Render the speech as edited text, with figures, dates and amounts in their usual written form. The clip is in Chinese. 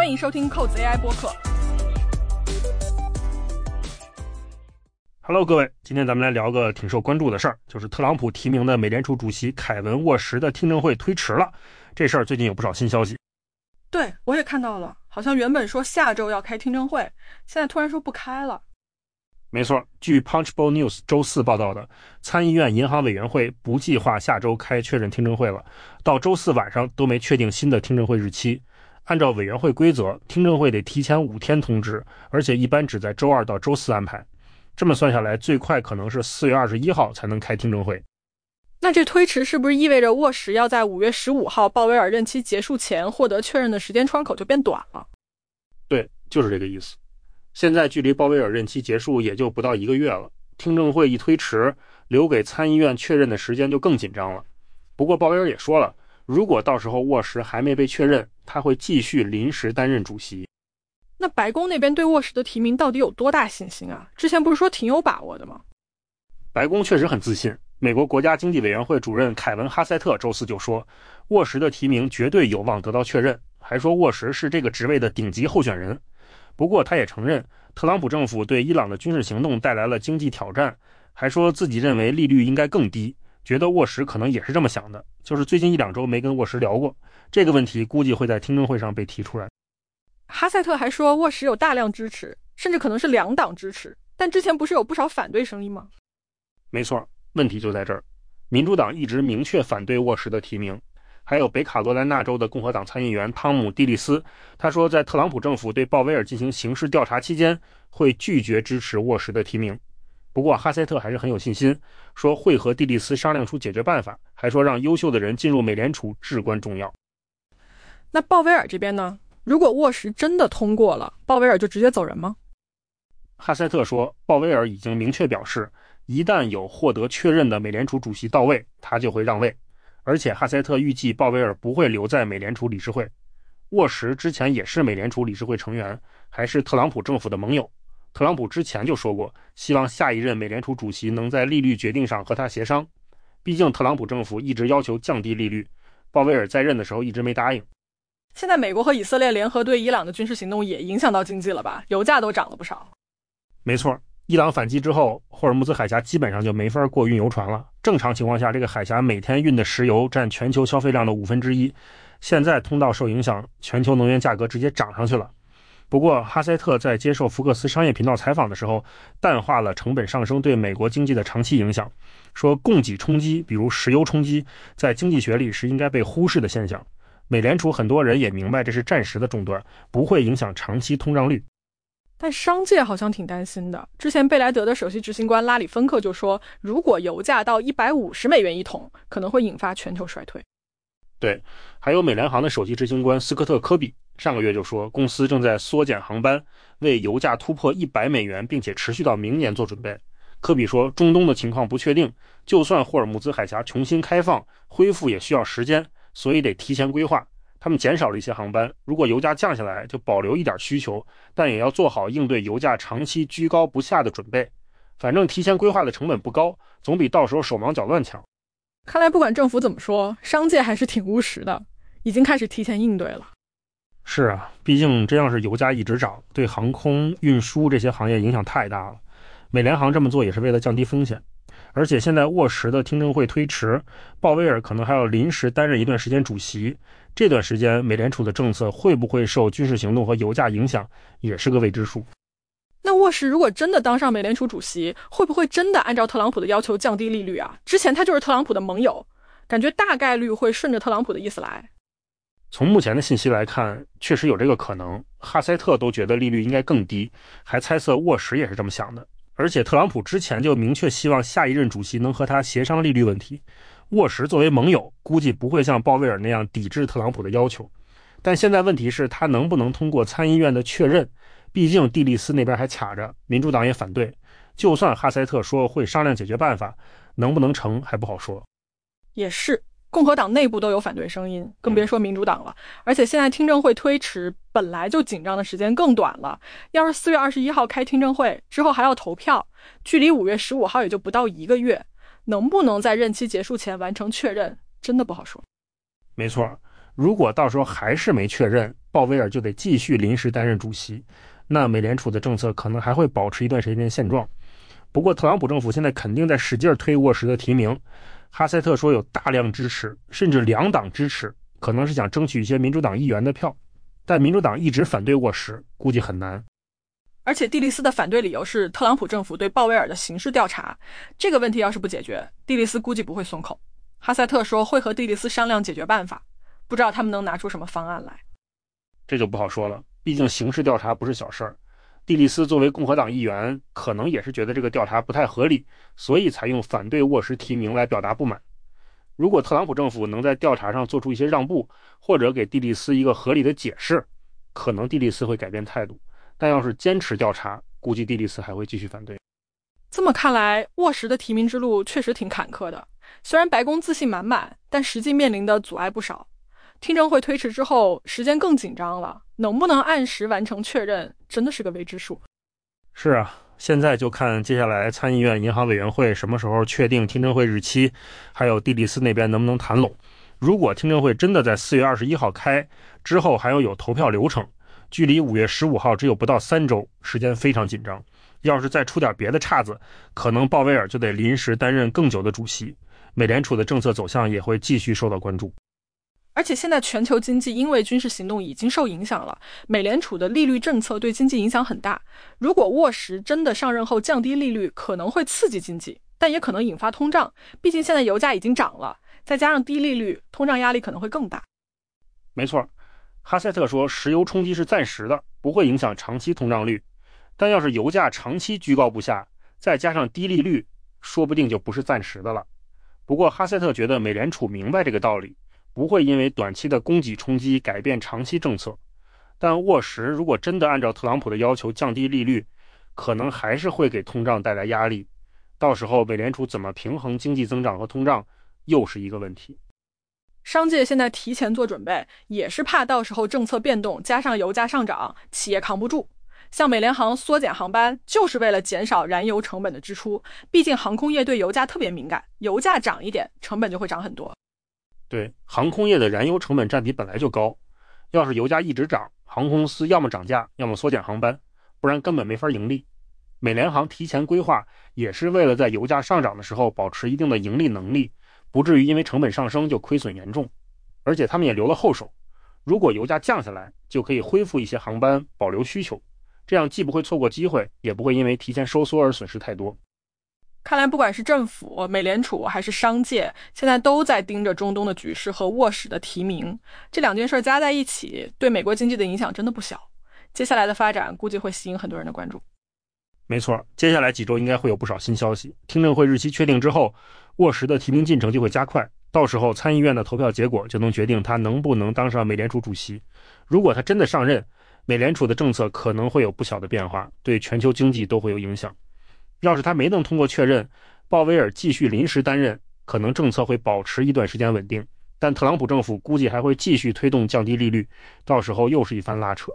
欢迎收听扣子 AI 播客。 Hello， 各位，今天咱们来聊个挺受关注的事儿，就是特朗普提名的美联储主席凯文沃什的听证会推迟了。这事儿最近有不少新消息。 对，我也看到了，好像原本说下周要开听证会，现在突然说不开了。 没错，据 Punchbowl News 周四报道的，参议院银行委员会不计划下周开确认听证会了，到周四晚上都没确定新的听证会日期。按照委员会规则，听证会得提前5天通知，而且一般只在周2到周4安排。这么算下来，最快可能是4月21号才能开听证会。 那这推迟是不是意味着沃什要在5月15号鲍威尔任期结束前获得确认的时间窗口就变短了？ 对，就是这个意思。现在距离鲍威尔任期结束也就不到1个月了，听证会一推迟，留给参议院确认的时间就更紧张了。不过鲍威尔也说了，如果到时候沃什还没被确认，他会继续临时担任主席。 那白宫那边对沃什的提名到底有多大信心啊？之前不是说挺有把握的吗？ 白宫确实很自信。美国国家经济委员会主任凯文·哈塞特周四就说，沃什的提名绝对有望得到确认，还说沃什是这个职位的顶级候选人。不过他也承认，特朗普政府对伊朗的军事行动带来了经济挑战，还说自己认为利率应该更低，觉得沃什可能也是这么想的，就是最近1-2周没跟沃什聊过，这个问题估计会在听证会上被提出来。 哈塞特还说沃什有大量支持，甚至可能是2党支持，但之前不是有不少反对声音吗？ 没错，问题就在这儿。民主党一直明确反对沃什的提名，还有北卡罗来纳州的共和党参议员汤姆·蒂利斯，他说在特朗普政府对鲍威尔进行刑事调查期间，会拒绝支持沃什的提名。不过哈塞特还是很有信心，说会和蒂利斯商量出解决办法，还说让优秀的人进入美联储至关重要。 那鲍威尔这边呢？如果沃什真的通过了，鲍威尔就直接走人吗？ 哈塞特说，鲍威尔已经明确表示，一旦有获得确认的美联储主席到位，他就会让位。而且哈塞特预计鲍威尔不会留在美联储理事会。沃什之前也是美联储理事会成员，还是特朗普政府的盟友。特朗普之前就说过，希望下一任美联储主席能在利率决定上和他协商。毕竟特朗普政府一直要求降低利率，鲍威尔在任的时候一直没答应。 现在美国和以色列联合对伊朗的军事行动也影响到经济了吧？油价都涨了不少。 没错，伊朗反击之后，霍尔木兹海峡基本上就没法过运油船了。正常情况下，这个海峡每天运的石油占全球消费量的1/5。现在通道受影响，全球能源价格直接涨上去了。不过哈塞特在接受福克斯商业频道采访的时候，淡化了成本上升对美国经济的长期影响，说供给冲击，比如石油冲击，在经济学里是应该被忽视的现象。美联储很多人也明白这是暂时的中断，不会影响长期通胀率。 但商界好像挺担心的。之前贝莱德的首席执行官拉里芬克就说，如果油价到$150一桶，可能会引发全球衰退。 对，还有美联航的首席执行官斯科特·科比上个月就说，公司正在缩减航班，为油价突破$100，并且持续到明年做准备。科比说，中东的情况不确定，就算霍尔木兹海峡重新开放，恢复也需要时间，所以得提前规划。他们减少了一些航班，如果油价降下来，就保留一点需求，但也要做好应对油价长期居高不下的准备。反正提前规划的成本不高，总比到时候手忙脚乱强。 看来不管政府怎么说，商界还是挺务实的，已经开始提前应对了。 是啊，毕竟这样是油价一直涨，对航空运输这些行业影响太大了。美联航这么做也是为了降低风险。而且现在沃什的听证会推迟，鲍威尔可能还要临时担任一段时间主席，这段时间美联储的政策会不会受军事行动和油价影响，也是个未知数。 那沃什如果真的当上美联储主席，会不会真的按照特朗普的要求降低利率啊？之前他就是特朗普的盟友，感觉大概率会顺着特朗普的意思来。 从目前的信息来看，确实有这个可能。哈塞特都觉得利率应该更低，还猜测沃什也是这么想的。而且特朗普之前就明确希望下一任主席能和他协商利率问题。沃什作为盟友，估计不会像鲍威尔那样抵制特朗普的要求。但现在问题是他能不能通过参议院的确认，毕竟蒂利斯那边还卡着，民主党也反对。就算哈塞特说会商量解决办法，能不能成还不好说。 也是，共和党内部都有反对声音，更别说民主党了。而且现在听证会推迟，本来就紧张的时间更短了。要是4月21号开听证会，之后还要投票，距离5月15号也就不到1个月，能不能在任期结束前完成确认，真的不好说。 没错， 如果到时候还是没确认，鲍威尔就得继续临时担任主席，那美联储的政策可能还会保持一段时间现状。不过特朗普政府现在肯定在使劲推沃什的提名，哈塞特说有大量支持，甚至两党支持，可能是想争取一些民主党议员的票，但民主党一直反对沃什，估计很难。 而且蒂利斯的反对理由是特朗普政府对鲍威尔的刑事调查，这个问题要是不解决，蒂利斯估计不会松口。哈塞特说会和蒂利斯商量解决办法，不知道他们能拿出什么方案来。 这就不好说了，毕竟刑事调查不是小事儿。蒂利斯作为共和党议员，可能也是觉得这个调查不太合理，所以才用反对沃什提名来表达不满。如果特朗普政府能在调查上做出一些让步，或者给蒂利斯一个合理的解释，可能蒂利斯会改变态度。但要是坚持调查，估计蒂利斯还会继续反对。 这么看来，沃什的提名之路确实挺坎坷的。虽然白宫自信满满，但实际面临的阻碍不少。听证会推迟之后，时间更紧张了，能不能按时完成确认，真的是个未知数。 是啊，现在就看接下来参议院银行委员会什么时候确定听证会日期，还有蒂利斯那边能不能谈拢。如果听证会真的在4月21号开，之后还要有投票流程，距离5月15号只有不到3周，时间非常紧张。要是再出点别的岔子，可能鲍威尔就得临时担任更久的主席，美联储的政策走向也会继续受到关注。 而且现在全球经济因为军事行动已经受影响了，美联储的利率政策对经济影响很大。如果沃什真的上任后降低利率，可能会刺激经济，但也可能引发通胀，毕竟现在油价已经涨了，再加上低利率，通胀压力可能会更大。 没错，哈塞特说石油冲击是暂时的，不会影响长期通胀率，但要是油价长期居高不下，再加上低利率，说不定就不是暂时的了。不过哈塞特觉得美联储明白这个道理，不会因为短期的供给冲击改变长期政策。但沃什如果真的按照特朗普的要求降低利率，可能还是会给通胀带来压力，到时候美联储怎么平衡经济增长和通胀又是一个问题。 商界现在提前做准备，也是怕到时候政策变动加上油价上涨，企业扛不住。像美联航缩减航班，就是为了减少燃油成本的支出，毕竟航空业对油价特别敏感，油价涨一点，成本就会涨很多。 对，航空业的燃油成本占比本来就高，要是油价一直涨，航空公司要么涨价，要么缩减航班，不然根本没法盈利。美联航提前规划也是为了在油价上涨的时候保持一定的盈利能力，不至于因为成本上升就亏损严重。而且他们也留了后手，如果油价降下来，就可以恢复一些航班，保留需求，这样既不会错过机会，也不会因为提前收缩而损失太多。 看来不管是政府、美联储还是商界，现在都在盯着中东的局势和沃什的提名，这两件事加在一起，对美国经济的影响真的不小。接下来的发展估计会吸引很多人的关注。 没错，接下来几周应该会有不少新消息。听证会日期确定之后，沃什的提名进程就会加快，到时候参议院的投票结果就能决定他能不能当上美联储主席。如果他真的上任，美联储的政策可能会有不小的变化，对全球经济都会有影响。要是他没能通过确认，鲍威尔继续临时担任，可能政策会保持一段时间稳定，但特朗普政府估计还会继续推动降低利率，到时候又是一番拉扯。